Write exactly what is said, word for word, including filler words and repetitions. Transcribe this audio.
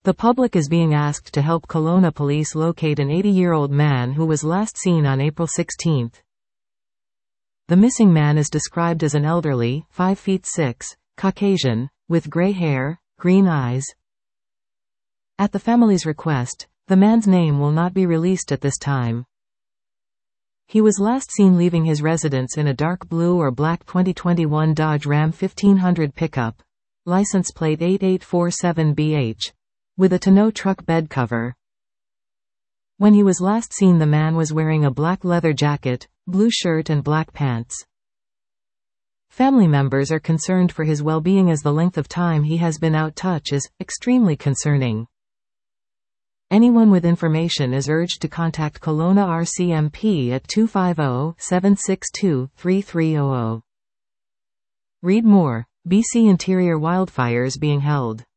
The public is being asked to help Kelowna police locate an eighty-year-old man who was last seen on April sixteenth. The missing man is described as an elderly, five feet six, Caucasian, with gray hair, green eyes. At the family's request, the man's name will not be released at this time. He was last seen leaving his residence in a dark blue or black twenty twenty-one Dodge Ram fifteen hundred pickup, license plate eight eight four seven B H, with a tonneau truck bed cover. When he was last seen, the man was wearing a black leather jacket, blue shirt and black pants. Family members are concerned for his well-being as the length of time he has been out of touch is extremely concerning. Anyone with information is urged to contact Kelowna R C M P at two five zero, seven six two, three three zero zero. Read more. B C interior wildfires being held.